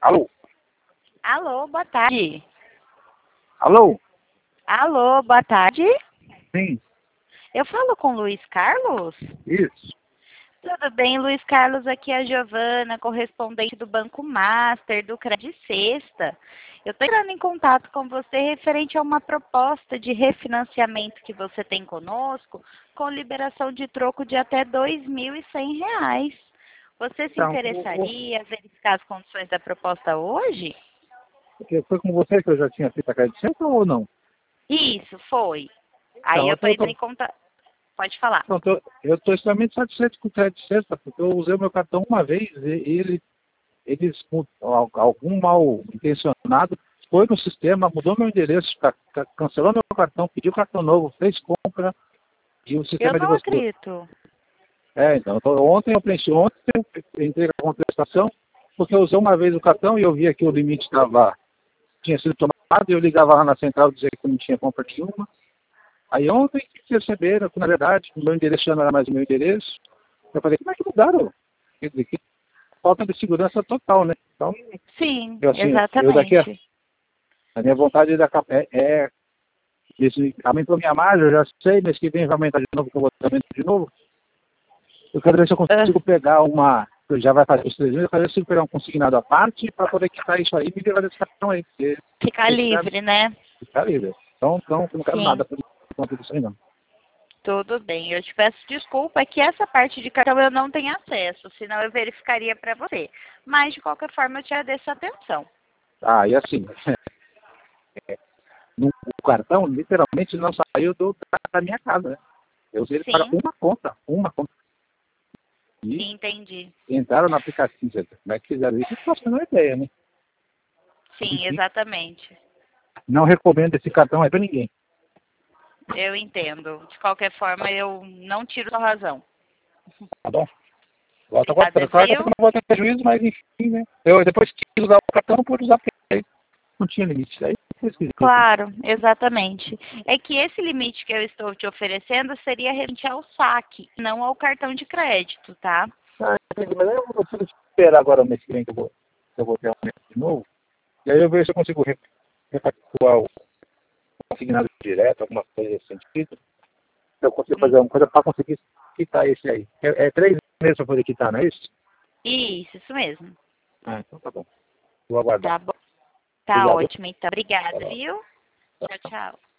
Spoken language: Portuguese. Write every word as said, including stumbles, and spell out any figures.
Alô? Alô, boa tarde. Alô? Alô, boa tarde. Sim, Eu falo com Luiz Carlos? isso. Tudo bem, Luiz Carlos? Aqui é a Giovana, correspondente do Banco Master, do Credit Sexta. Eu estou entrando em contato com você referente a uma proposta de refinanciamento que você tem conosco, com liberação de troco de até dois mil e cem reais. Você se Então, o- o- interessaria em verificar as condições da proposta hoje? porque foi com você que eu já tinha feito a crédito ou não? Isso, foi. Aí Então, eu eu estou tô, entrando tô, em contato. Pode falar. então, tô- eu estou extremamente satisfeito com o crédito sexta, porque eu usei o meu cartão uma vez e ele, eles, com al- algum mal intencionado, foi no sistema, mudou meu endereço, ca- ca- cancelou meu cartão, pediu cartão novo, fez compra e o Eu sistema de não vocês. acredito. É, então, tô- ontem eu preenchi, ontem eu entrei com a contestação, porque eu usei uma vez o cartão e eu via que o limite estava tinha sido tomado, e eu ligava lá na central dizer que não tinha compra nenhuma. Aí ontem perceberam que, na verdade, o meu endereço já não era mais o meu endereço. Eu falei, como é que mudaram? Quer dizer, que falta de segurança total, né? Então, Sim, eu assim, eu daqui, a exatamente. a minha vontade da é, é esse, aumentou minha margem, eu já sei, mês que vem vai aumentar de novo, que eu vou aumentar de novo. Eu quero ver se eu Ah, consigo pegar uma, já vai fazer os três meses, eu quero ver se eu pegar um consignado à parte para poder quitar isso aí e me levar desse cartão aí, porque ficar esse cara livre, né? fica livre. Então, então, eu não quero Sim, nada por conta disso aí, não. tudo bem. Eu te peço desculpa é que essa parte de cartão eu não tenho acesso, senão eu verificaria para você. Mas, de qualquer forma, eu te agradeço a atenção. Ah, e assim, no, o cartão literalmente não saiu do, da, da minha casa, né? Eu usei ele para Sim, uma conta, uma conta. E entendi. entraram no aplicativo, como é que fizeram isso? Não faço a menor ideia, né? Sim, Enfim, exatamente. não recomendo esse cartão aí para ninguém, Eu entendo. De qualquer forma, eu não tiro sua razão. tá bom? Volta agora, Obrigada, claro que eu viu? não vou ter prejuízo, mas enfim, né? Eu depois quis usar o cartão, não pude usar porque aí não tinha limite. Aí foi esquisito, né? Claro, exatamente. É que esse limite que eu estou te oferecendo seria referente ao saque, não ao cartão de crédito, tá? Ah, entendi, mas aí eu vou preciso esperar agora o mês que vem que eu vou, que eu vou ter um mês de novo. E aí eu vejo se eu consigo re- repactuar o consignado direto, alguma coisa nesse sentido. Se eu consigo Hum, fazer alguma coisa para conseguir quitar esse aí. É, é três meses para poder quitar, não é isso? Isso, isso mesmo. Ah, então tá bom. Vou aguardar. Tá bom. Tá Obrigado. ótimo, então. Obrigada, Tchau. viu? Tchau, tchau.